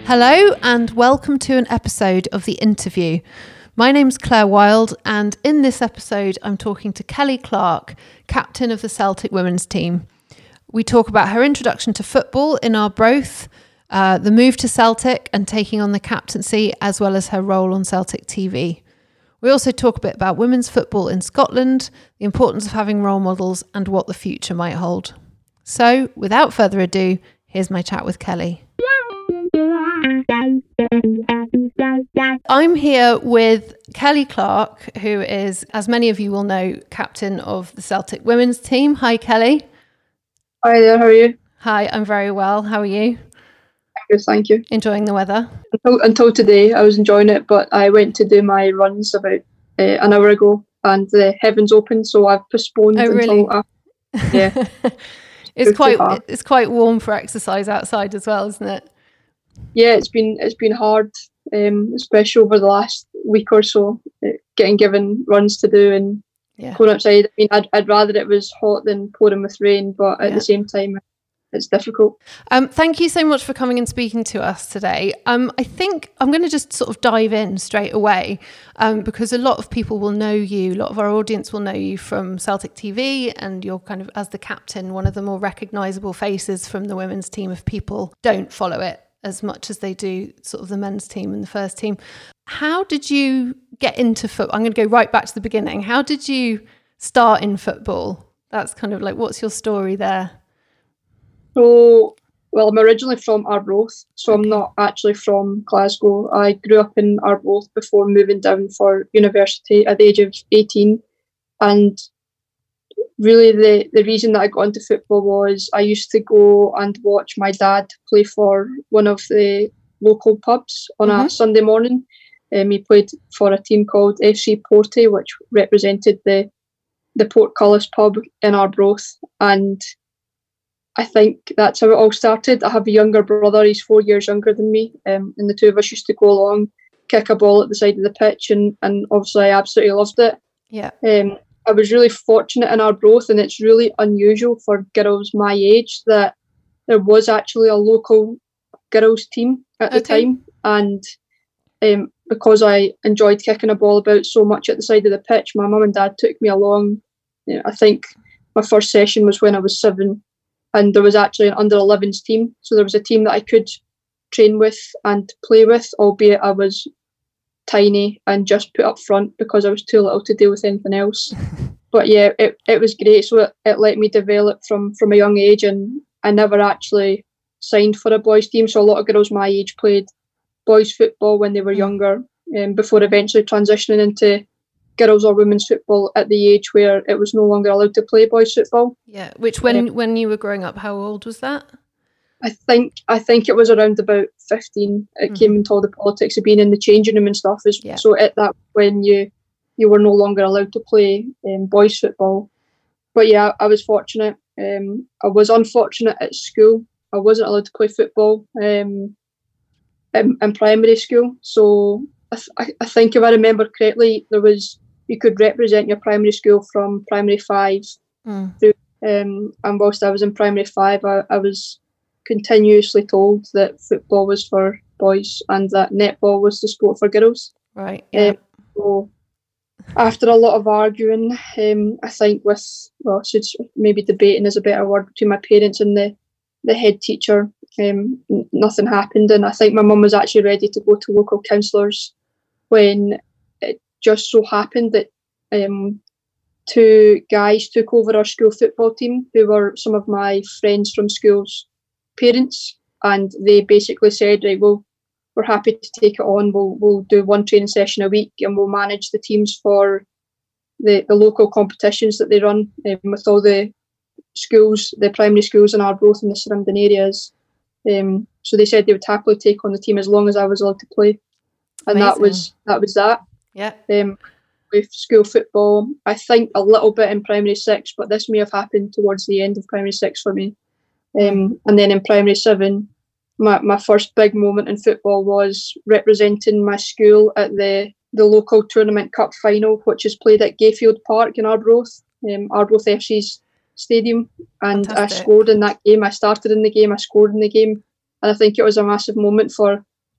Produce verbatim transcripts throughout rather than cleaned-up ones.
Hello and welcome to an episode of The Interview. My name's Claire Wild, and in this episode I'm talking to Kelly Clark, captain of the Celtic women's team. We talk about her introduction to football in Arbroath, uh, the move to Celtic and taking on the captaincy, as well as her role on Celtic T V. We also talk a bit about women's football in Scotland, the importance of having role models, and what the future might hold. So, without further ado, here's my chat with Kelly. I'm here with Kelly Clark, who is, as many of you will know, captain of the Celtic women's team. Hi, Kelly. Hi there, how are you? Hi, I'm very well. How are you? Good, thank you. Enjoying the weather? Until, until today, I was enjoying it, but I went to do my runs about uh, an hour ago, and the heavens opened, so I've postponed oh, really? until after. Yeah. it's it's quite it's quite warm for exercise outside as well, isn't it? Yeah, it's been it's been hard, um, especially over the last week or so, uh, getting given runs to do and yeah. going outside. I mean, I'd, I'd rather it was hot than pouring with rain, but at yeah. the same time, it's difficult. Um, thank you so much for coming and speaking to us today. Um, I think I'm going to just sort of dive in straight away um, because a lot of people will know you, a lot of our audience will know you from Celtic T V, and you're kind of, as the captain, one of the more recognisable faces from the women's team if people don't follow it as much as they do sort of the men's team and the first team. How did you get into football? I'm going to go right back to the beginning. How did you start in football? That's kind of like, what's your story there? So, well, I'm originally from Arbroath, so okay. I'm not actually from Glasgow. I grew up in Arbroath before moving down for university at the age of eighteen. And really the, the reason that I got into football was I used to go and watch my dad play for one of the local pubs on mm-hmm. a Sunday morning. Um, he played for a team called F C Porty, which represented the, the Portcullis pub in Arbroath. And I think that's how it all started. I have a younger brother, he's four years younger than me, um, and the two of us used to go along, kick a ball at the side of the pitch, and, and obviously I absolutely loved it. Yeah. Um, I was really fortunate in Arbroath, and it's really unusual for girls my age that there was actually a local girls team at the okay. time, and um, because I enjoyed kicking a ball about so much at the side of the pitch, my mum and dad took me along. You know, I think my first session was when I was seven. And there was actually an under elevens team. So there was a team that I could train with and play with, albeit I was tiny and just put up front because I was too little to deal with anything else. But yeah, it, it was great. So it, it let me develop from, from a young age, and I never actually signed for a boys team. So a lot of girls my age played boys football when they were younger, um, before eventually transitioning into girls or women's football at the age where it was no longer allowed to play boys football. Yeah, which when um, when you were growing up, how old was that? I think I think it was around about fifteen. It mm-hmm. came into all the politics of being in the changing room and stuff. Is yeah. So at that when you you were no longer allowed to play um, boys football. But yeah, I was fortunate. Um, I was unfortunate at school. I wasn't allowed to play football um, in, in primary school. So I, th- I think if I remember correctly, there was you could represent your primary school from primary five mm. through. Um, and whilst I was in primary five, I, I was continuously told that football was for boys and that netball was the sport for girls. Right. Yeah. Um, so after a lot of arguing, um, I think with well, I should maybe debating is a better word, between my parents and the the head teacher, um, n- nothing happened, and I think my mum was actually ready to go to local counsellors when it just so happened that um, two guys took over our school football team who were some of my friends from school's parents, and they basically said, right, well, we're happy to take it on, we'll, we'll do one training session a week and we'll manage the teams for the, the local competitions that they run um, with all the schools, the primary schools in Arbroath and the surrounding areas. Um, so they said they would happily take on the team as long as I was allowed to play. And Amazing. that was that was that. Yeah. Um, with school football, I think a little bit in primary six, but this may have happened towards the end of primary six for me. Um, mm. And then in primary seven, my, my first big moment in football was representing my school at the, the local tournament cup final, which is played at Gayfield Park in Arbroath, um, Arbroath F C's stadium. And Fantastic. I scored in that game. I started in the game, I scored in the game. And I think it was a massive moment for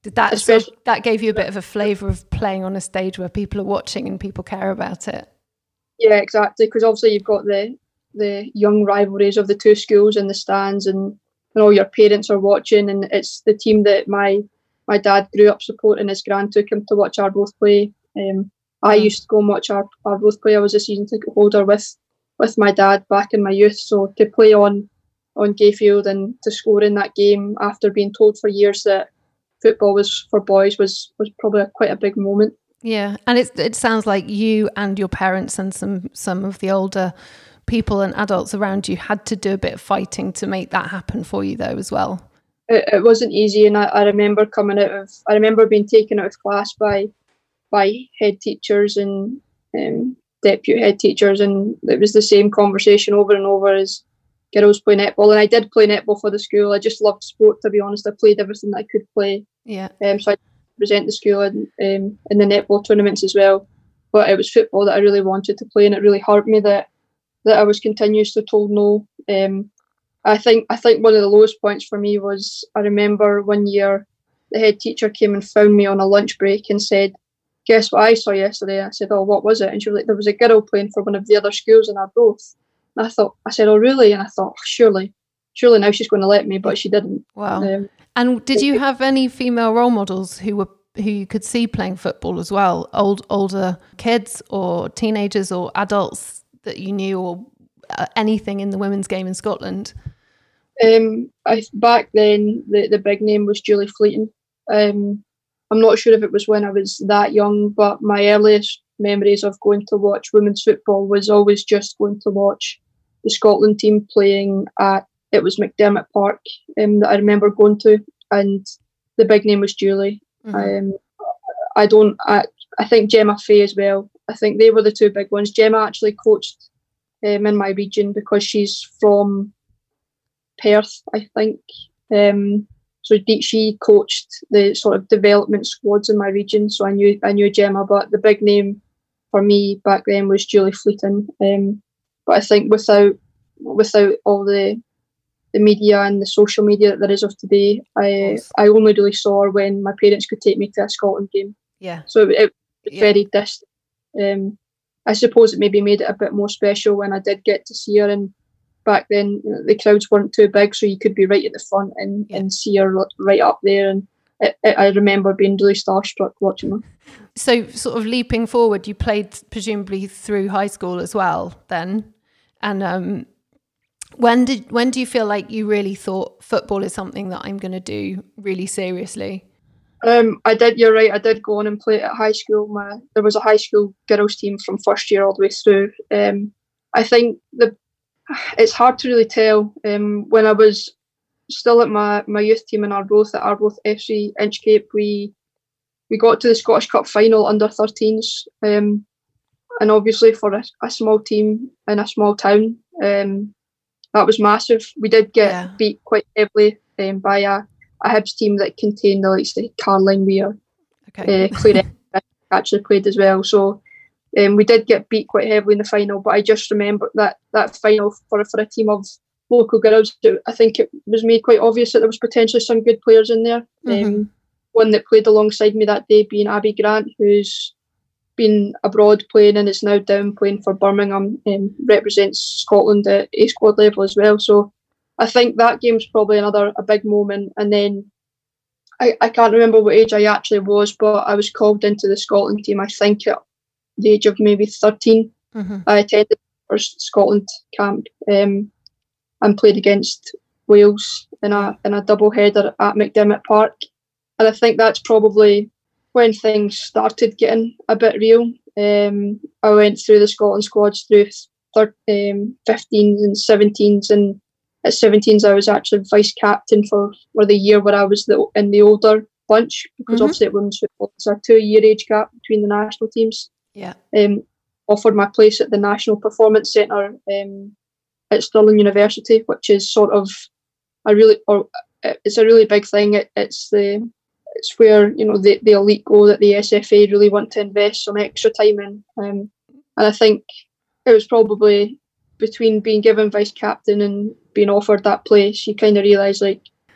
Did that sort of, that gave you a bit of a flavour of playing on a stage where people are watching and people care about it? Yeah, exactly. Because obviously you've got the the young rivalries of the two schools in the stands, and, and all your parents are watching, and it's the team that my my dad grew up supporting. His grand took him to watch Arbroath play. Um, I used to go and watch Ar- Arbroath play. I was a season ticket holder with with my dad back in my youth. So to play on on Gayfield and to score in that game after being told for years that football was for boys was was probably a, quite a big moment. Yeah, and it it sounds like you and your parents and some some of the older people and adults around you had to do a bit of fighting to make that happen for you, though, as well. It, it wasn't easy, and I, I remember coming out of I remember being taken out of class by by head teachers and um, deputy head teachers, and it was the same conversation over and over as girls play netball. And I did play netball for the school. I just loved sport, to be honest. I played everything that I could play. Yeah. Um, so I represent the school in, um, in the netball tournaments as well. But it was football that I really wanted to play, and it really hurt me that that I was continuously told no. Um, I think I think one of the lowest points for me was I remember one year the head teacher came and found me on a lunch break and said, "Guess what I saw yesterday?" I said, "Oh, what was it?" And she was like, "There was a girl playing for one of the other schools in Arbroath." And I thought, I said, "Oh, really?" And I thought, oh, surely, surely now she's going to let me, but she didn't. Wow. Um, and did you have any female role models who were who you could see playing football as well? Old older kids or teenagers or adults that you knew, or uh, anything in the women's game in Scotland? Um, I back then the, the big name was Julie Fleeton. Um, I'm not sure if it was when I was that young, but my earliest memories of going to watch women's football was always just going to watch the Scotland team playing at, it was McDermott Park, um, that I remember going to, and the big name was Julie. Mm-hmm. Um, I don't, I, I think Gemma Fay as well. I think they were the two big ones. Gemma actually coached um, in my region because she's from Perth, I think. Um, so she coached the sort of development squads in my region, so I knew I knew Gemma. But the big name for me back then was Julie Fleeton. Um, but I think without without all the the media and the social media that there is of today, I I only really saw her when my parents could take me to a Scotland game. Yeah. So it, it was yeah. very distant. Um, I suppose it maybe made it a bit more special when I did get to see her. And back then, you know, the crowds weren't too big, so you could be right at the front and, yeah. and see her right up there. And it, it, I remember being really starstruck watching her. So, sort of leaping forward, you played presumably through high school as well, then. And um, when did when do you feel like you really thought football is something that I'm going to do really seriously? Um, I did. You're right. I did go on and play at high school. My there was a high school girls team from first year all the way through. Um, I think the it's hard to really tell. Um, when I was still at my, my youth team in Arbroath, at Arbroath F C Inchcape, we we got to the Scottish Cup final under thirteens, um, and obviously for a, a small team in a small town, um, that was massive. We did get yeah. beat quite heavily um, by a, a Hibs team that contained the likes of Caroline Weir, okay. uh, Claire actually played as well. So um, we did get beat quite heavily in the final. But I just remember that that final for for a team of local girls, I think it was made quite obvious that there was potentially some good players in there. Mm-hmm. Um, one that played alongside me that day being Abby Grant, who's been abroad playing and is now down playing for Birmingham, and represents Scotland at A squad level as well. So I think that game's probably another a big moment. And then I, I can't remember what age I actually was, but I was called into the Scotland team, I think at the age of maybe thirteen. Mm-hmm. I attended the first Scotland camp um, and played against Wales in a in a double header at McDermott Park. And I think that's probably when things started getting a bit real. Um, I went through the Scotland squads through thir- um, fifteens and seventeens, and at seventeens I was actually vice captain for, for the year where I was the, in the older bunch, because mm-hmm. obviously at women's football it's a two-year age gap between the national teams. Yeah. Um, offered my place at the National Performance Centre um, at Stirling University, which is sort of a really, or it's a really big thing. It, it's the It's where, you know, the, the elite go, that the S F A really want to invest some extra time in. Um, and I think it was probably between being given vice captain and being offered that place, you kind of realise, like,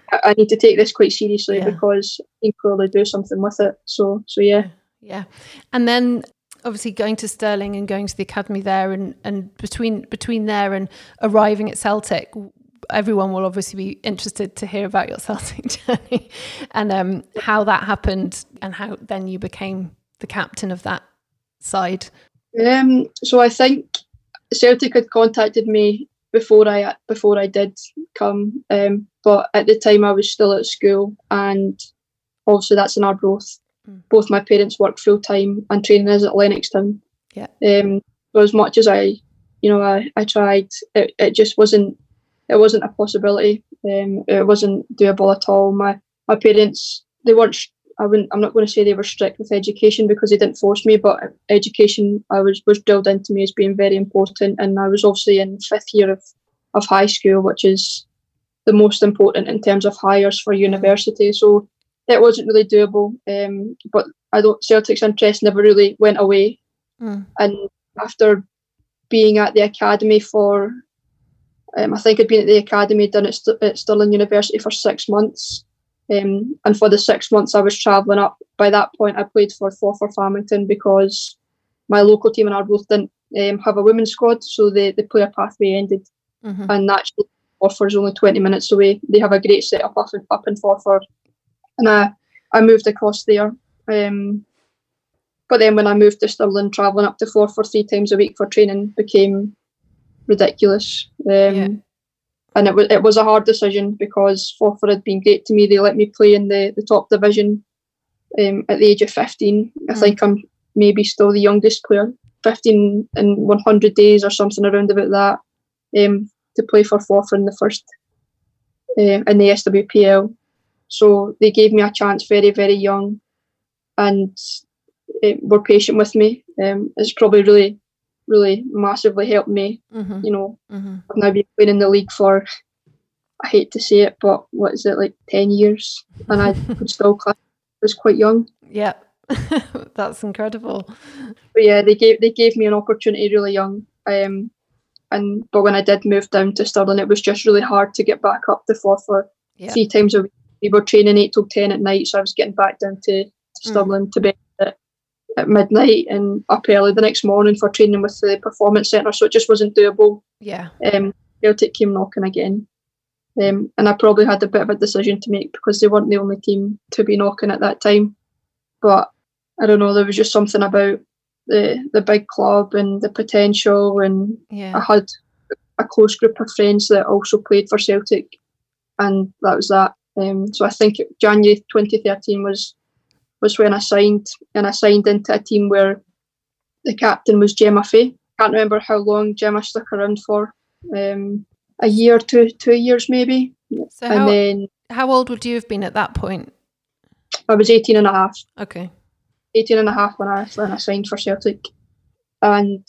I, I need to take this quite seriously Yeah. because I can clearly do something with it. So, so yeah. Yeah. And then obviously going to Stirling and going to the academy there, and, and between between there and arriving at Celtic, everyone will obviously be interested to hear about your Celtic journey and um, how that happened and how then you became the captain of that side. Um, so I think Celtic had contacted me before I before I did come, um, but at the time I was still at school, and also that's in Arbroath. Mm. Both my parents work full time, and training is at Lennoxtown. Yeah. Um, so as much as I, you know, I, I tried, it, it just wasn't it wasn't a possibility. Um, it wasn't doable at all. My my parents, they weren't. I wouldn't. I'm not going to say they were strict with education because they didn't force me, but education I was was drilled into me as being very important. And I was obviously in fifth year of, of high school, which is the most important in terms of hires for university. So it wasn't really doable. Um, but I don't. Celtic's interest never really went away. Mm. And after being at the academy for, um, I think I'd been at the academy done at, St- at Stirling University for six months. Um, and for the six months I was travelling up, by that point I played for Forfar Farmington because my local team in Arbroath didn't um, have a women's squad, so the, the player pathway ended. Mm-hmm. And naturally Forfar's only twenty minutes away. They have a great setup up in, up in Forfar. And I, I moved across there. Um, but then when I moved to Stirling, travelling up to Forfar three times a week for training became ridiculous. Um, yeah. And it was it was a hard decision because Forfar had been great to me. They let me play in the, the top division um, at the age of fifteen. I mm. think I'm maybe still the youngest player, fifteen in one hundred days or something around about that, um, to play for Forfar in the first, uh, in the S W P L. So they gave me a chance very, very young, and uh, were patient with me. Um, it's probably really... really massively helped me. Mm-hmm. You know, mm-hmm. I've now been playing in the league for, I hate to say it, but what is it, like ten years? And I would still class was quite young. Yeah, that's incredible. But yeah, they gave they gave me an opportunity really young. Um, and but when I did move down to Stirling, it was just really hard to get back up to Forfar yeah. three times a week. We were training eight till ten at night, so I was getting back down to, to Stirling mm. to bed at, at midnight and up early the next morning for training with the performance centre. So it just wasn't doable. Yeah. Um, Celtic came knocking again. Um, and I probably had a bit of a decision to make because they weren't the only team to be knocking at that time. But I don't know, there was just something about the the big club and the potential, and yeah. I had a close group of friends that also played for Celtic, and that was that. Um, so I think January twenty thirteen was was when I signed, and I signed into a team where the captain was Gemma Fay. Can't remember how long Gemma stuck around for. Um, a year, two, two years maybe. So and how, then how old would you have been at that point? I was eighteen and a half. Okay. eighteen and a half when I, when I signed for Celtic. And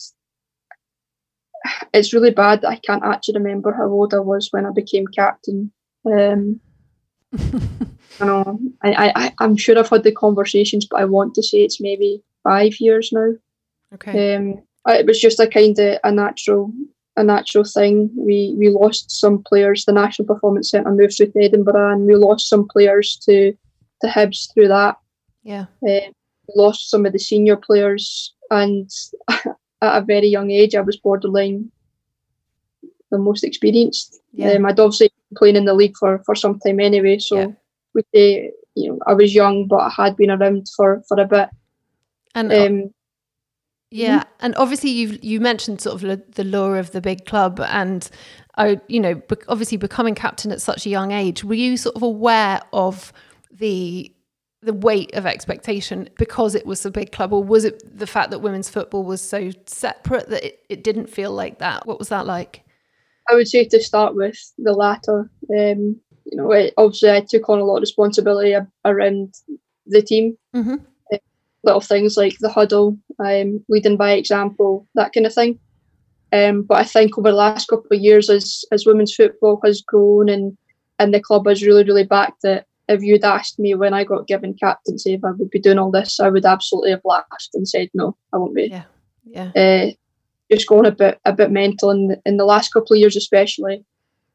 it's really bad that I can't actually remember how old I was when I became captain. Um, I know, I, I, I'm sure I've had the conversations, but I want to say it's maybe five years now. Okay. Um, it was just a kind of a natural... a natural thing. We we lost some players. The National Performance Centre moved through to Edinburgh, and we lost some players to to Hibs through that. Yeah. Uh, we lost some of the senior players, and at a very young age, I was borderline the most experienced. Yeah. Um, I'd obviously been playing in the league for, for some time anyway, so yeah. we say, you know, I was young, but I had been around for, for a bit. And um, yeah, mm-hmm. and obviously you you mentioned sort of the lure of the big club, and I, you know, be- obviously becoming captain at such a young age. Were you sort of aware of the the weight of expectation because it was a big club, or was it the fact that women's football was so separate that it, it didn't feel like that? What was that like? I would say to start with the latter. Um, you know, it, obviously I took on a lot of responsibility around the team. Mm-hmm. Little things like the huddle, um, leading by example, that kind of thing. Um, but I think over the last couple of years, as as women's football has grown and, and the club has really, really backed it, if you'd asked me when I got given captaincy if I would be doing all this, I would absolutely have laughed and said, no, I won't be. Yeah, yeah. Uh, just going a bit a bit mental in the, in the last couple of years especially.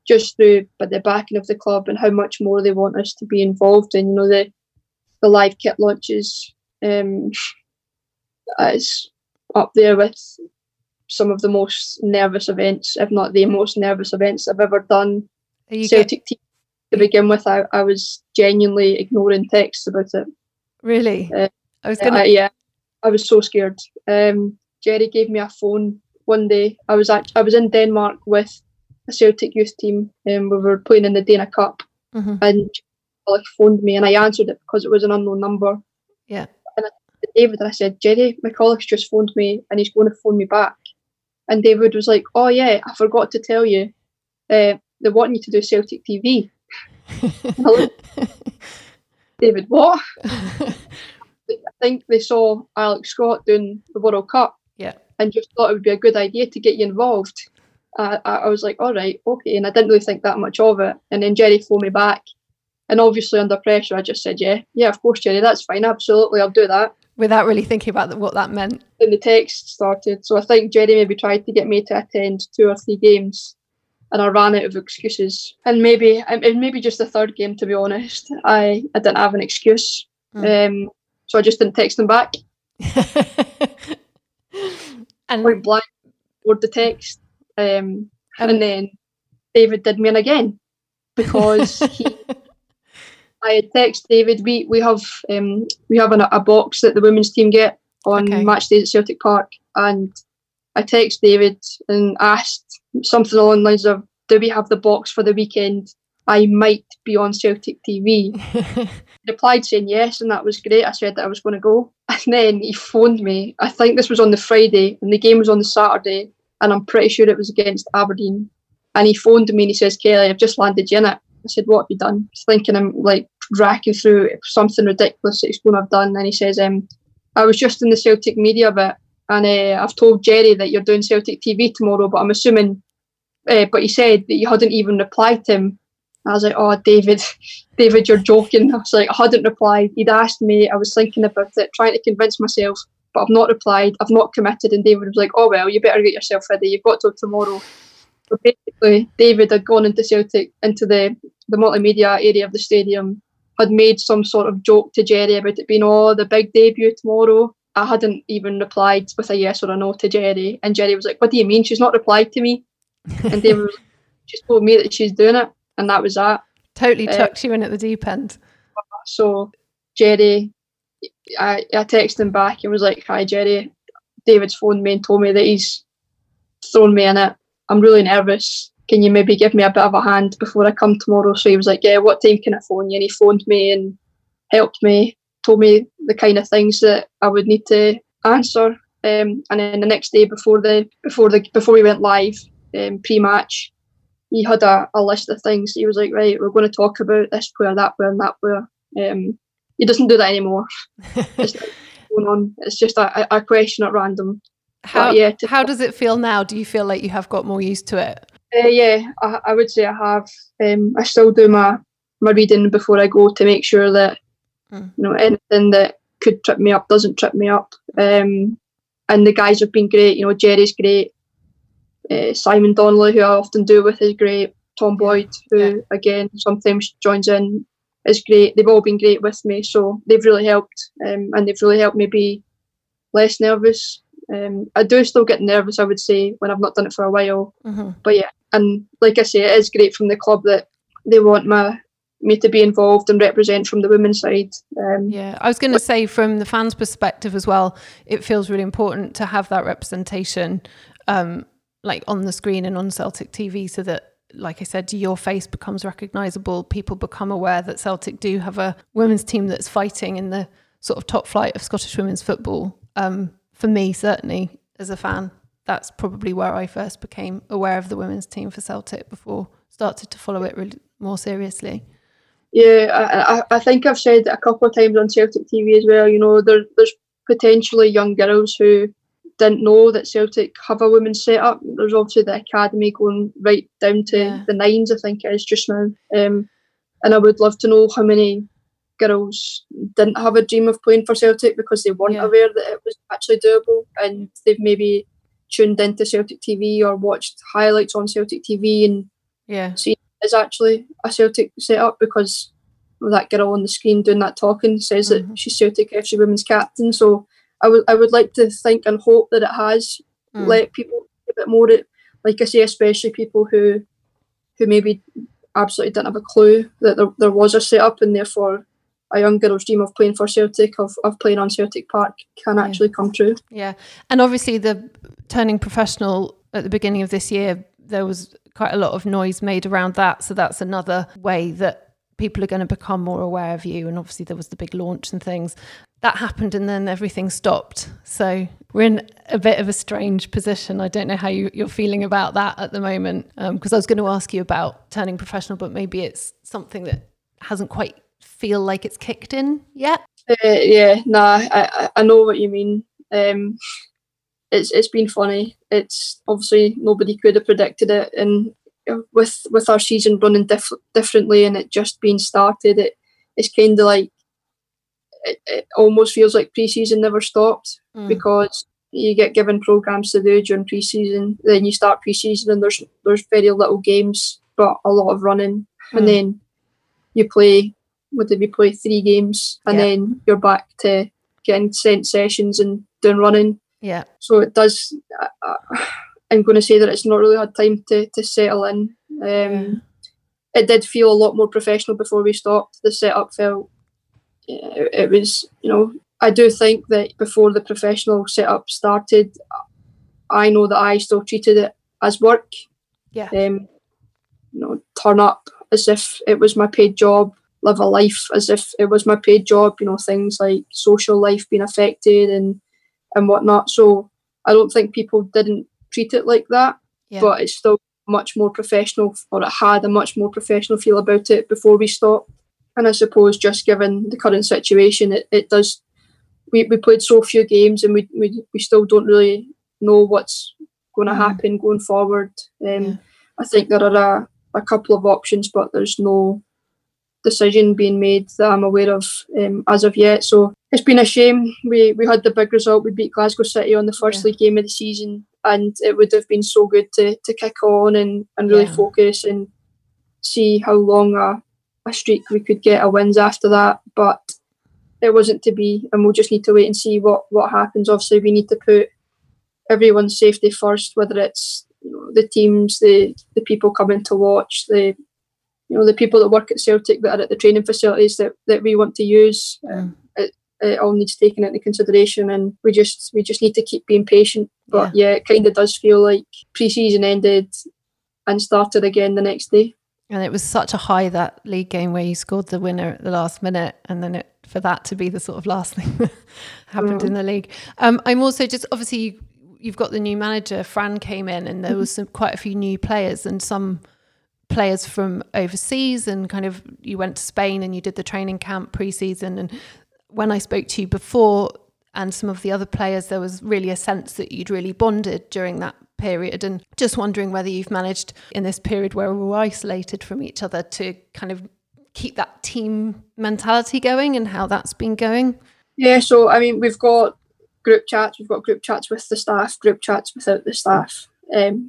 just through but the backing of the club and how much more they want us to be involved in. You know, the the live kit launches um, is up there with some of the most nervous events, if not the most nervous events I've ever done. Celtic get- team to begin with, I, I was genuinely ignoring texts about it. Really? Uh, I was gonna. I, yeah, I was so scared. Um, Jerry gave me a phone one day. I was at, I was in Denmark with a Celtic youth team, and we were playing in the Dana Cup, mm-hmm. and he phoned me, and I answered it because it was an unknown number. Yeah. And I said to David, and I said, Jerry McCulloch's just phoned me, and he's going to phone me back. And David was like, oh yeah, I forgot to tell you, uh, they want you to do Celtic T V. David, what? I think they saw Alex Scott doing the World Cup, yeah, and just thought it would be a good idea to get you involved. Uh, I, I was like, all right, okay, and I didn't really think that much of it. And then Jerry phoned me back, and obviously under pressure, I just said, yeah, yeah, of course, Jerry, that's fine, absolutely, I'll do that. Without really thinking about the, what that meant. Then the text started, so I think Jerry maybe tried to get me to attend two or three games, and I ran out of excuses. And maybe, and maybe just the third game, to be honest, I, I didn't have an excuse. Mm. Um, so I just didn't text them back. And point blank, wrote the text. Um, um, and then David did me in again because he. I had texted David. We we have um we have an, a box that the women's team get on okay. match days at Celtic Park, and I texted David and asked something along the lines of, "Do we have the box for the weekend? I might be on Celtic T V." He replied saying yes, and that was great. I said that I was going to go, and then he phoned me. I think this was on the Friday, and the game was on the Saturday, and I'm pretty sure it was against Aberdeen. And he phoned me and he says, "Kelly, I've just landed you in it." I said, "What have you done?" Thinking I'm like racking through something ridiculous that he's going to have done. And he says, um, "I was just in the Celtic media bit, and uh, I've told Jerry that you're doing Celtic T V tomorrow, but I'm assuming, uh, but he said that you hadn't even replied to him." I was like, "Oh, David, David, you're joking." I was like, I hadn't replied. He'd asked me, I was thinking about it, trying to convince myself, but I've not replied, I've not committed. And David was like, "Oh, well, you better get yourself ready. You've got till tomorrow." So basically, David had gone into Celtic, into the, the multimedia area of the stadium, had made some sort of joke to Jerry about it being, "Oh, the big debut tomorrow." I hadn't even replied with a yes or a no to Jerry. And Jerry was like, "What do you mean? She's not replied to me." And David was like, "She's told me that she's doing it." And that was that. Totally chucked uh, you in at the deep end. So Jerry, I, I texted him back and was like, "Hi, Jerry. David's phoned me and told me that he's thrown me in it. I'm really nervous. Can you maybe give me a bit of a hand before I come tomorrow?" So he was like, "Yeah, what time can I phone you?" And he phoned me and helped me, told me the kind of things that I would need to answer. Um, and then the next day before the before the before we went live, um, pre-match, he had a, a list of things. He was like, "Right, we're going to talk about this player, that player, and that player." Um, he doesn't do that anymore. It's going on. It's just a, a question at random. How yeah, to, how does it feel now? Do you feel like you have got more used to it? Uh, yeah, I, I would say I have. Um, I still do my, my reading before I go to make sure that mm. you know anything that could trip me up doesn't trip me up. Um, and the guys have been great. You know, Jerry's great. Uh, Simon Donnelly, who I often do with, is great. Tom Boyd, who yeah. again sometimes joins in, is great. They've all been great with me, so they've really helped, um, and they've really helped me be less nervous. Um, I do still get nervous, I would say, when I've not done it for a while. Mm-hmm. But yeah, and like I say, it is great from the club that they want my me to be involved and represent from the women's side. Um, yeah, I was going to say from the fans' perspective as well, it feels really important to have that representation, um, like on the screen and on Celtic T V, so that, like I said, your face becomes recognisable. People become aware that Celtic do have a women's team that's fighting in the sort of top flight of Scottish women's football. Um, For me, certainly, as a fan, that's probably where I first became aware of the women's team for Celtic before started to follow it really more seriously. Yeah, I, I think I've said it a couple of times on Celtic T V as well. You know, there, there's potentially young girls who didn't know that Celtic have a women's setup. There's obviously the academy going right down to yeah. the nines, I think it is just now. Um, and I would love to know how many girls didn't have a dream of playing for Celtic because they weren't yeah. aware that it was actually doable, and they've maybe tuned into Celtic T V or watched highlights on Celtic T V and yeah. see is actually a Celtic setup, because that girl on the screen doing that talking says mm-hmm. that she's Celtic F C women's captain. So I would I would like to think and hope that it has mm. let people a bit more. Like I say, especially people who who maybe absolutely didn't have a clue that there, there was a setup, and therefore a young girl's dream of playing for Celtic, of, of playing on Celtic Park, can actually yeah. come true. Yeah, and obviously the turning professional at the beginning of this year, there was quite a lot of noise made around that. So that's another way that people are going to become more aware of you. And obviously there was the big launch and things. That happened and then everything stopped. So we're in a bit of a strange position. I don't know how you, you're feeling about that at the moment, because um, I was going to ask you about turning professional, but maybe it's something that hasn't quite feel like it's kicked in yet. Uh, yeah, nah, I, I know what you mean. Um, it's it's been funny. It's obviously nobody could have predicted it, and with with our season running diff- differently and it just being started, it it's kind of like it, it almost feels like pre-season never stopped mm. because you get given programs to do during pre-season, then you start pre-season and there's there's very little games but a lot of running, mm. and then you play. What did we play? Three games, and yeah. then you're back to getting sent sessions and doing running. Yeah. So it does. Uh, I'm going to say that it's not really had time to to settle in. Um, yeah. It did feel a lot more professional before we stopped. The setup felt. It, it was, you know, I do think that before the professional setup started, I know that I still treated it as work. Yeah. Um, you know, turn up as if it was my paid job. Live a life as if it was my paid job, you know, things like social life being affected and and whatnot. So I don't think people didn't treat it like that, yeah. but it's still much more professional, or it had a much more professional feel about it before we stopped. And I suppose just given the current situation, it, it does, we, we played so few games and we, we we still don't really know what's going to mm. happen going forward. Um, yeah. I think there are a, a couple of options, but there's no decision being made that I'm aware of um, as of yet. So it's been a shame. We we had the big result. We beat Glasgow City on the first yeah. league game of the season, and it would have been so good to to kick on and, and really yeah. focus and see how long a, a streak we could get of wins after that. But it wasn't to be, and we'll just need to wait and see what, what happens. Obviously, we need to put everyone's safety first, whether it's, you know, the teams, the the people coming to watch, the you know, the people that work at Celtic that are at the training facilities that, that we want to use. Mm. Um, it, it all needs taken into consideration, and we just we just need to keep being patient. But yeah, yeah it kind of does feel like pre-season ended and started again the next day. And it was such a high, that league game where you scored the winner at the last minute, and then it, for that to be the sort of last thing that happened mm. in the league. Um, I'm also just, obviously, you, you've got the new manager, Fran came in, and there mm-hmm. was some, quite a few new players and some players from overseas, and kind of you went to Spain and you did the training camp pre-season. And when I spoke to you before and some of the other players, there was really a sense that you'd really bonded during that period. And just wondering whether you've managed in this period where we were isolated from each other to kind of keep that team mentality going, and how that's been going. Yeah, so I mean, we've got group chats, we've got group chats with the staff, group chats without the staff. Um,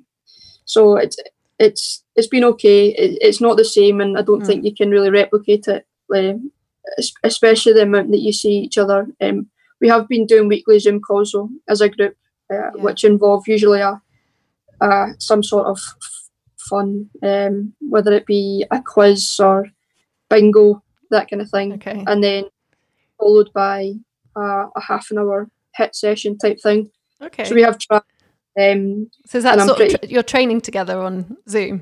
so it's It's it's been okay. It, it's not the same, and I don't mm. think you can really replicate it, um, especially the amount that you see each other. Um, we have been doing weekly Zoom calls though, as a group, uh, yeah. which involve usually a, a some sort of fun, um, whether it be a quiz or bingo, that kind of thing, okay. and then followed by a, a half an hour hit session type thing. Okay. So we have tried. Um, so is that sort pretty, of tra- you're training together on Zoom?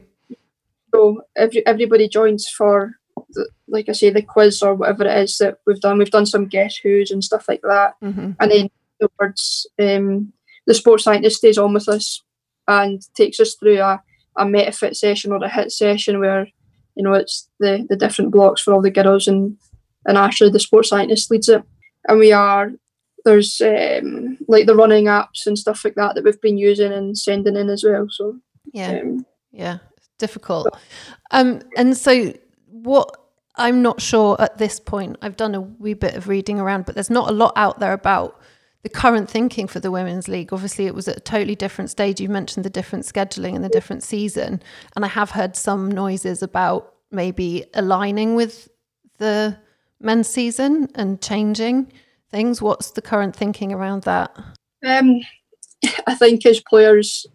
So every everybody joins for, the, like I say, the quiz or whatever it is that we've done. We've done some guess who's and stuff like that. Mm-hmm. And then afterwards, um, the sports scientist stays on with us and takes us through a, a MetaFit session or a HIT session where, you know, it's the, the different blocks for all the girls, and, and Ashley, the sports scientist, leads it. And we are... There's um, like the running apps and stuff like that that we've been using and sending in as well. So yeah, um, yeah, it's difficult. Um, and so what I'm not sure at this point. I've done a wee bit of reading around, but there's not a lot out there about the current thinking for the Women's League. Obviously, it was at a totally different stage. You mentioned the different scheduling and the different season. And I have heard some noises about maybe aligning with the men's season and changing things. What's the current thinking around that? Um, I think as players,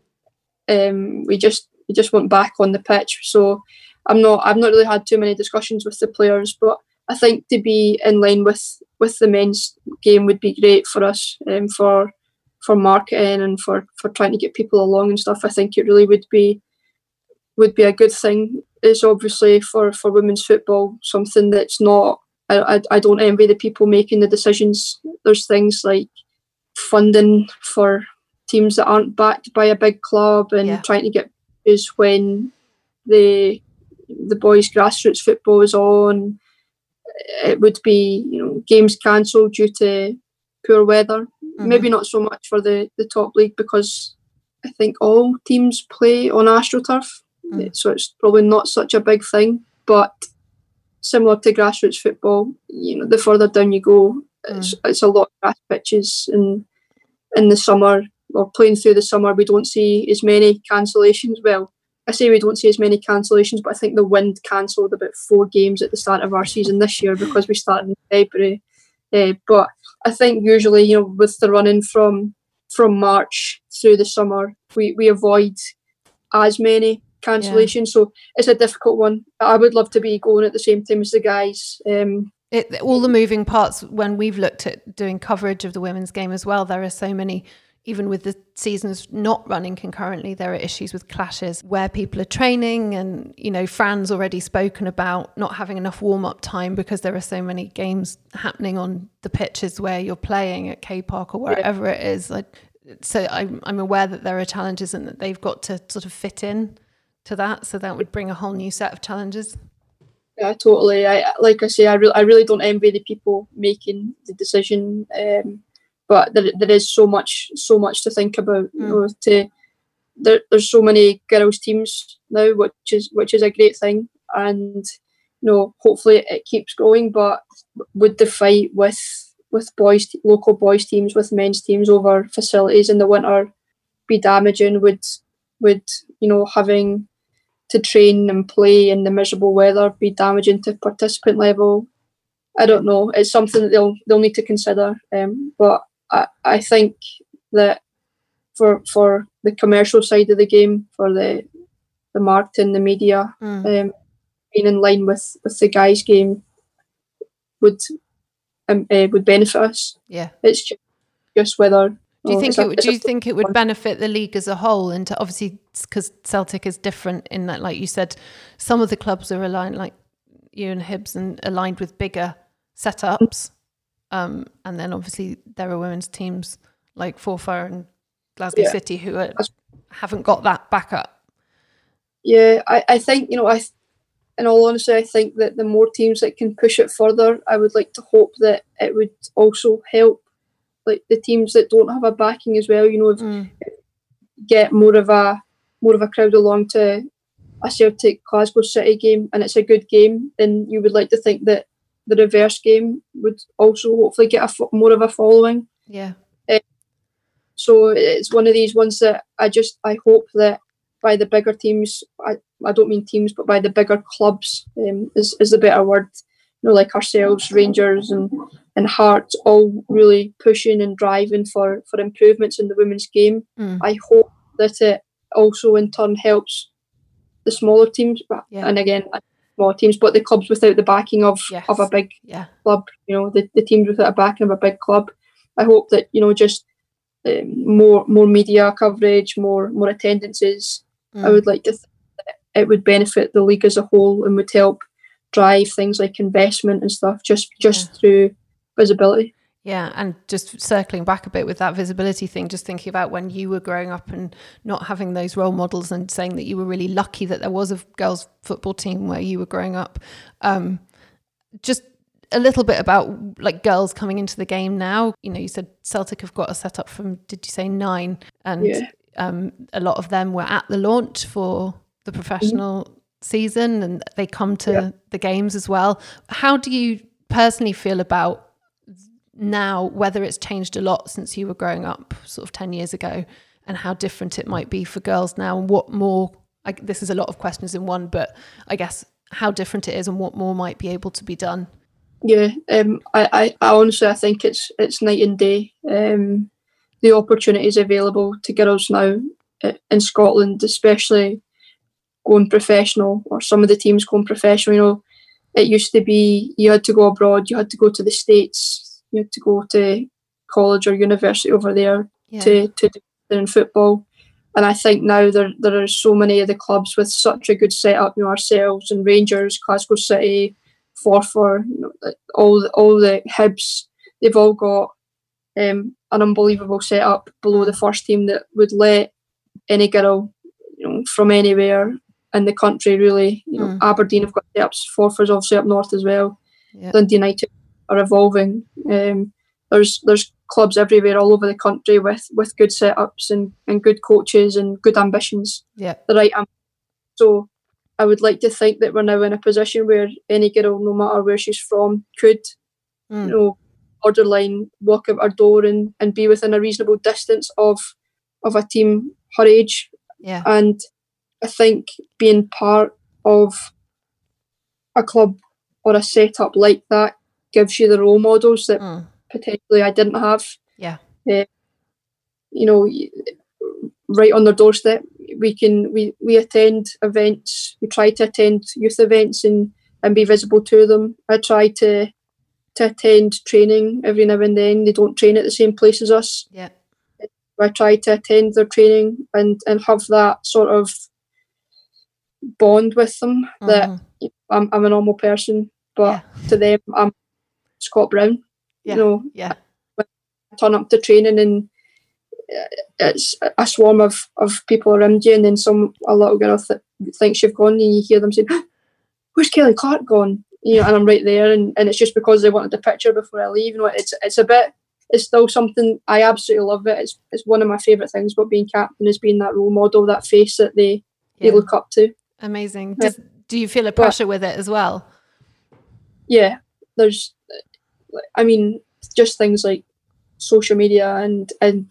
um, we just we just went back on the pitch. So I'm not I've not really had too many discussions with the players, but I think to be in line with, with the men's game would be great for us, um, for for marketing and for, for trying to get people along and stuff. I think it really would be would be a good thing. It's obviously for, for women's football something that's not. I, I I don't envy the people making the decisions. There's things like funding for teams that aren't backed by a big club and yeah. trying to get is when the the boys' grassroots football is on. It would be, you know, games cancelled due to poor weather. Mm-hmm. Maybe not so much for the, the top league because I think all teams play on AstroTurf, mm. so it's probably not such a big thing. But similar to grassroots football, you know, the further down you go, mm. it's, it's a lot of grass pitches, and in the summer or playing through the summer, we don't see as many cancellations. Well, I say we don't see as many cancellations, but I think the wind cancelled about four games at the start of our season this year because we started in February. Uh, but I think usually, you know, with the running from from March through the summer, we, we avoid as many cancellations. Yeah. So it's a difficult one. I would love to be going at the same time as the guys. Um, it, all the moving parts, when we've looked at doing coverage of the women's game as well, there are so many. Even with the seasons not running concurrently, there are issues with clashes where people are training, and, you know, Fran's already spoken about not having enough warm-up time because there are so many games happening on the pitches where you're playing at K Park or wherever yeah. it is. Like, so I'm, I'm aware that there are challenges and that they've got to sort of fit in to that. So that would bring a whole new set of challenges. Yeah, totally. I like I say, I, re- I really don't envy the people making the decision. Um, But there, there is so much, so much to think about. You know, to there, there's so many girls' teams now, which is which is a great thing, and you know, hopefully it keeps going. But would the fight with with boys, local boys' teams, with men's teams over facilities in the winter be damaging? Would would you know having to train and play in the miserable weather be damaging to participant level? I don't know. It's something that they'll they'll need to consider. Um, but I, I think that for for the commercial side of the game, for the the marketing, the media, mm. um, being in line with, with the guys' game would um, uh, would benefit us. Yeah, it's just, just whether. Do you think it? A, do you think it would benefit the league as a whole? And to, obviously, because Celtic is different in that, like you said, some of the clubs are aligned, like you and Hibs, and aligned with bigger setups. Um, and then obviously there are women's teams like Forfar and Glasgow yeah. City who are, haven't got that backup. Yeah, I, I think, you know, I, in all honesty, I think that the more teams that can push it further, I would like to hope that it would also help like the teams that don't have a backing as well, you know, mm. get more of a more of a crowd along to a Celtic Glasgow City game, and it's a good game, then you would like to think that the reverse game would also hopefully get a fo- more of a following. Yeah. Uh, so it's one of these ones that I just, I hope that by the bigger teams, I, I don't mean teams, but by the bigger clubs um, is, is the better word, you know, like ourselves, Rangers and, and Hearts, all really pushing and driving for, for improvements in the women's game. Mm. I hope that it also in turn helps the smaller teams. Yeah. And again, small teams, but the clubs without the backing of, yes. of a big yeah. club, you know, the, the teams without a backing of a big club. I hope that, you know, just um, more more media coverage, more more attendances. Mm. I would like to think that it would benefit the league as a whole and would help drive things like investment and stuff just just yeah. through visibility. Yeah, and just circling back a bit with that visibility thing, just thinking about when you were growing up and not having those role models, and saying that you were really lucky that there was a girls' football team where you were growing up. Um, just a little bit about like girls coming into the game now. You know, you said Celtic have got a setup from, did you say nine? And yeah. um, a lot of them were at the launch for the professional mm-hmm. season, and they come to yeah. the games as well. How do you personally feel about now, whether it's changed a lot since you were growing up sort of ten years ago, and how different it might be for girls now, and what more, I, this is a lot of questions in one, but I guess how different it is and what more might be able to be done. Yeah, um, I, I, I honestly, I think it's it's night and day. Um, the opportunities available to girls now in Scotland, especially going professional, or some of the teams going professional. You know, it used to be you had to go abroad, you had to go to the States, you had to go to college or university over there yeah. to to do in football. And I think now there there are so many of the clubs with such a good setup. You know, ourselves and Rangers, Glasgow City, Forfar, you know, all the, all the Hibs, they've all got um, an unbelievable setup below the first team that would let any girl, you know, from anywhere in the country really. You know, mm. Aberdeen have got setups, Forfar's obviously up north as well. Yep. Dundee United are evolving. Um, there's there's clubs everywhere all over the country with, with good setups and, and good coaches and good ambitions. Yeah, the right. Am- so. I would like to think that we're now in a position where any girl, no matter where she's from, could, mm. you know, borderline walk out our door and, and be within a reasonable distance of of a team her age. Yeah. And I think being part of a club or a setup like that gives you the role models that mm. potentially I didn't have. Yeah. Uh, you know, right on their doorstep. We can we, we attend events. We try to attend youth events and, and be visible to them. I try to to attend training every now and then. They don't train at the same place as us. Yeah. I try to attend their training and, and have that sort of bond with them mm-hmm. that I'm I'm a normal person, but yeah. to them I'm Scott Brown. Yeah. You know, yeah. I turn up to training and it's a swarm of, of people around you, and then some a little girl th- thinks you've gone, and you hear them saying, "Where's Kelly Clark gone?" You know, and I'm right there, and, and it's just because they wanted the picture before I leave. You know, it's it's a bit, it's still something I absolutely love it. It's it's one of my favourite things about being captain is being that role model, that face that they yeah. they look up to. Amazing. Does, do you feel a pressure but, with it as well? Yeah, there's, I mean, just things like social media and and.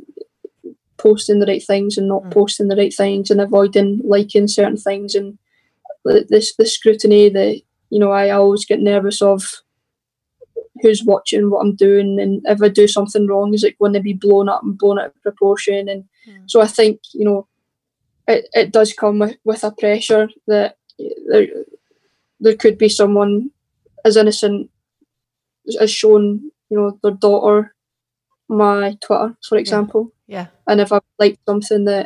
posting the right things and not mm. posting the right things and avoiding liking certain things and this the scrutiny that, you know, I always get nervous of who's watching what I'm doing, and if I do something wrong, is it going to be blown up and blown out of proportion? And mm. so I think, you know, it, it does come with, with a pressure that there, there could be someone as innocent as showing, you know, their daughter my Twitter, for example. Yeah. Yeah. And if I like something that,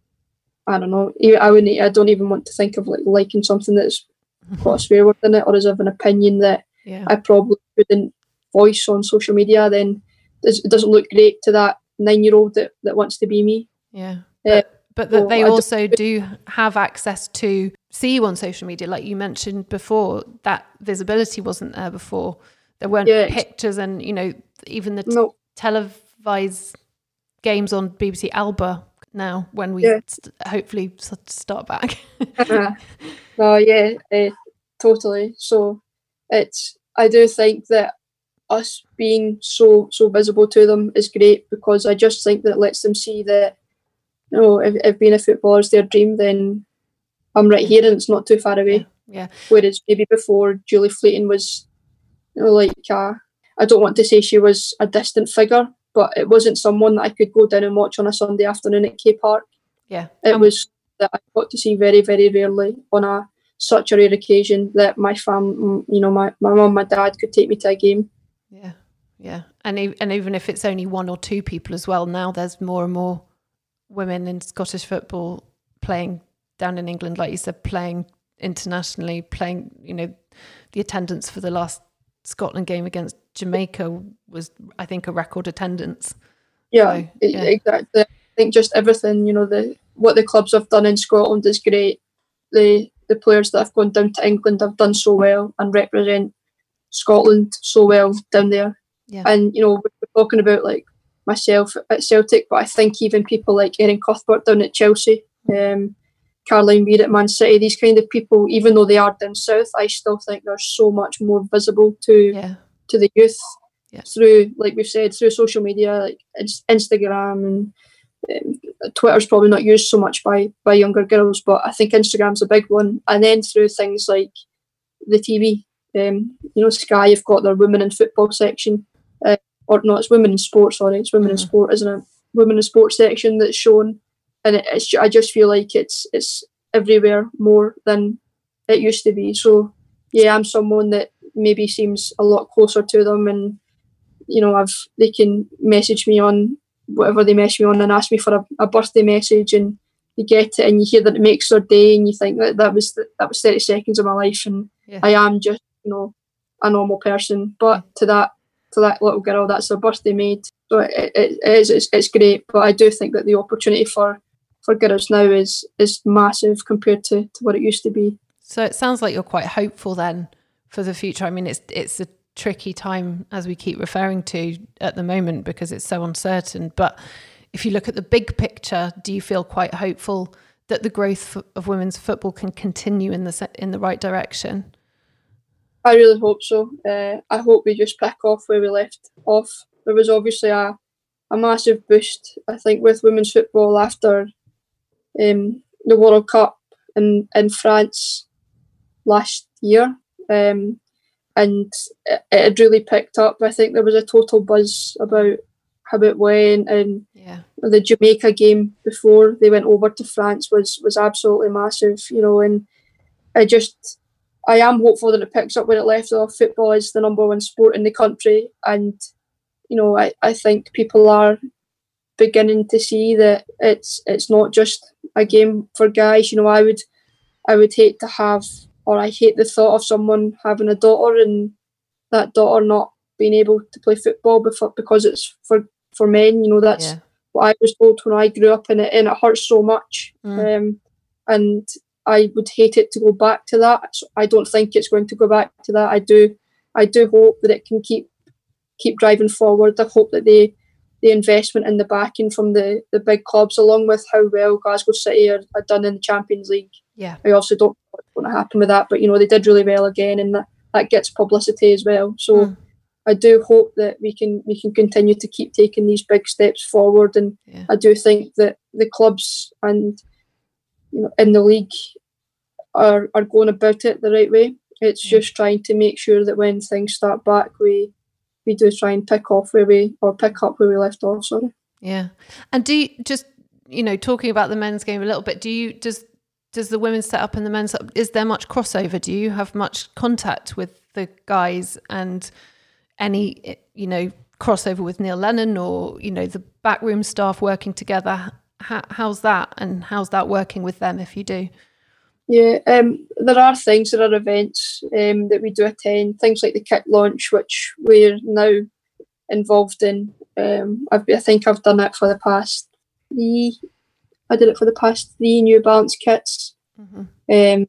I don't know, I wouldn't, I don't even want to think of like liking something that's got a swear word in it, or is of an opinion that yeah. I probably couldn't voice on social media, then it doesn't look great to that nine-year-old that, that wants to be me. Yeah. Uh, but but that so they also do have access to see you on social media, like you mentioned before. That visibility wasn't there before. There weren't yeah, pictures, and, you know, even the t- no. televised games on B B C Alba now, when we yeah. st- hopefully start back. uh, no, yeah, uh, totally. So it's, I do think that us being so so visible to them is great, because I just think that it lets them see that, you know, if, if being a footballer is their dream, then I'm right here and it's not too far away. Yeah. yeah. Whereas maybe before, Julie Fleeting was, you know, like, uh, I don't want to say she was a distant figure, but it wasn't someone that I could go down and watch on a Sunday afternoon at K Park. Yeah. It um, was that I got to see very, very rarely on a such a rare occasion that my fam, you know, my, my mum, my dad could take me to a game. Yeah, yeah. And, e- and even if it's only one or two people as well, now there's more and more women in Scottish football playing down in England, like you said, playing internationally, playing, you know, the attendance for the last Scotland game against Jamaica was, I think, a record attendance. Yeah, so, yeah. exactly. I think just everything, you know, the what the clubs have done in Scotland is great. The the players that have gone down to England have done so well and represent Scotland so well down there. Yeah. And, you know, we're talking about like myself at Celtic, but I think even people like Erin Cuthbert down at Chelsea, um, Caroline Weir at Man City, these kind of people, even though they are down south, I still think they're so much more visible to yeah. to the youth. yeah. through, like we've said, through social media, like Instagram and um, Twitter's probably not used so much by by younger girls, but I think Instagram's a big one. And then through things like the T V, um, you know, Sky have got their women in football section, uh, or no, it's women in sport. Sorry, it's women mm. in sport, isn't it? Women in sports section that's shown, and it, it's I just feel like it's it's everywhere more than it used to be. So yeah, I'm someone that maybe seems a lot closer to them, and you know, I've they can message me on whatever they message me on and ask me for a, a birthday message, and you get it and you hear that it makes their day, and you think that that was the, that was thirty seconds of my life, and yeah. I am just, you know, a normal person. But yeah. to that to that little girl, that's her birthday made. So it, it, it is it's, it's great. But I do think that the opportunity for for girls now is is massive compared to, to what it used to be. So it sounds like you're quite hopeful then for the future. I mean, it's it's a tricky time, as we keep referring to at the moment, because it's so uncertain. But if you look at the big picture, do you feel quite hopeful that the growth of women's football can continue in the in the right direction? I really hope so. Uh, I hope we just pick off where we left off. There was obviously a, a massive boost, I think, with women's football after um, the World Cup in, in France last year. Um, and it, it had really picked up. I think there was a total buzz about how it went, and yeah. the Jamaica game before they went over to France was was absolutely massive, you know, and I just I am hopeful that it picks up where it left off. Football is the number one sport in the country, and you know, I, I think people are beginning to see that it's it's not just a game for guys. You know, I would I would hate to have, or I hate the thought of someone having a daughter and that daughter not being able to play football before, because it's for, for men. You know, that's yeah. what I was told when I grew up, and it, and it hurts so much. Mm. Um, and I would hate it to go back to that. So I don't think it's going to go back to that. I do I do hope that it can keep keep driving forward. I hope that they the investment and the backing from the, the big clubs, along with how well Glasgow City are, are done in the Champions League. Yeah. I also don't know what's going to happen with that, but you know, they did really well again, and that, that gets publicity as well. So mm. I do hope that we can we can continue to keep taking these big steps forward, and yeah. I do think that the clubs and you know in the league are are going about it the right way. It's yeah. just trying to make sure that when things start back, we we do try and pick off where we or pick up where we left off. Sorry. Yeah, and do you just you know talking about the men's game a little bit? Do you does does the women's setup and the men's setup, is there much crossover? Do you have much contact with the guys, and any you know crossover with Neil Lennon, or you know the backroom staff working together? How, how's that, and how's that working with them if you do? Yeah, um, there are things, there are events um, that we do attend, things like the kit launch, which we're now involved in. Um, I've, I think I've done it for the past three, I did it for the past three New Balance kits, mm-hmm. um,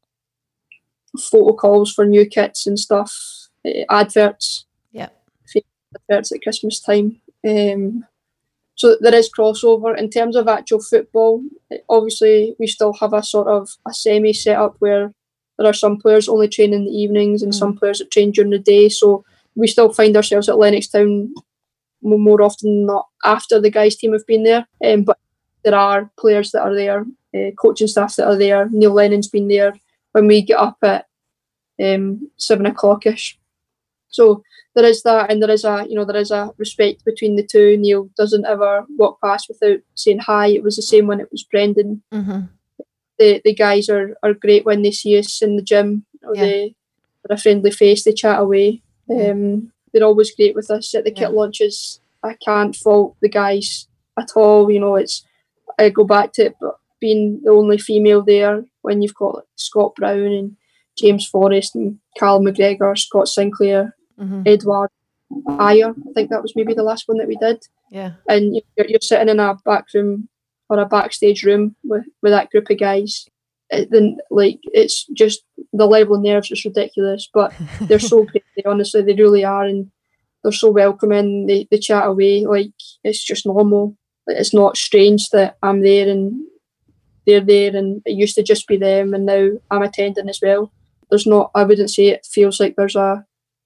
photo calls for new kits and stuff, uh, adverts, yeah, adverts at Christmas time. Um, So there is crossover. In terms of actual football, obviously we still have a sort of a semi setup where there are some players only train in the evenings and mm. some players that train during the day. So we still find ourselves at Lennoxtown more often than not after the guys' team have been there. Um, but there are players that are there, uh, coaching staff that are there. Neil Lennon's been there when we get up at um, seven o'clock-ish. So there is that, and there is a you know there is a respect between the two. Neil doesn't ever walk past without saying hi. It was the same when it was Brendan. Mm-hmm. The the guys are, are great when they see us in the gym. Yeah. They, they're a friendly face. They chat away. Yeah. Um, they're always great with us at the yeah. kit launches. I can't fault the guys at all. You know, it's I go back to it, but being the only female there when you've got like, Scott Brown and James Forrest and Carl McGregor, Scott Sinclair. Mm-hmm. Edward Ayer, I think that was maybe the last one that we did. Yeah. And you're, you're sitting in a back room or a backstage room with, with that group of guys. It, then, like, it's just the level of nerves is ridiculous, but they're so great. Honestly, they really are, and they're so welcoming. They they chat away like it's just normal. It's not strange that I'm there and they're there, and it used to just be them, and now I'm attending as well. There's not. I wouldn't say it feels like there's a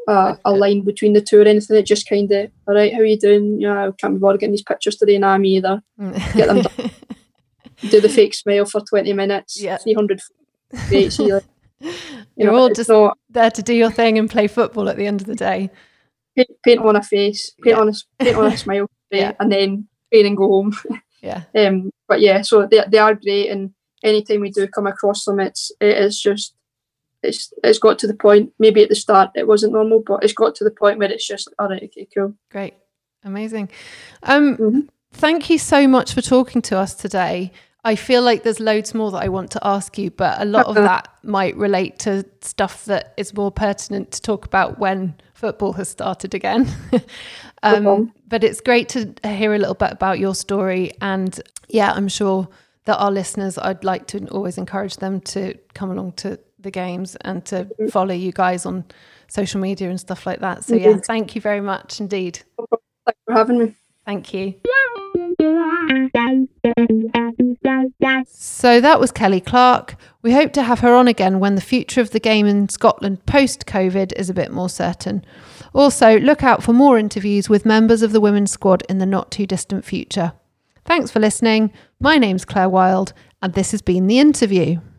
a, a line between the two or anything. It just kind of, all right, how are you doing? Yeah, I can't be bothered getting these pictures today. Nah, me either. Get them done. Do the fake smile for twenty minutes. Yeah. three hundred great. See, like, you You're know, all it's just not there to do your thing and play football at the end of the day. paint, paint on a face, paint Yeah. on a paint on a smile, Yeah. and then train and go home. Yeah. Um, but yeah, so they they are great, and anytime we do come across them, it's it is just it's it's got to the point. Maybe at the start it wasn't normal, but it's got to the point where it's just all right, okay, cool, Great, amazing. Um, mm-hmm. Thank you so much for talking to us today. I feel like there's loads more that I want to ask you, but a lot of that might relate to stuff that is more pertinent to talk about when football has started again. um, Okay. But it's great to hear a little bit about your story. And yeah, I'm sure that our listeners, I'd like to always encourage them to come along to the games and to follow you guys on social media and stuff like that. So yeah, thank you very much indeed. Thanks for having me. Thank you. So that was Kelly Clark. We hope to have her on again when the future of the game in Scotland post-COVID is a bit more certain. Also, look out for more interviews with members of the women's squad in the not too distant future. Thanks for listening. My name's Claire Wild, and this has been The Interview.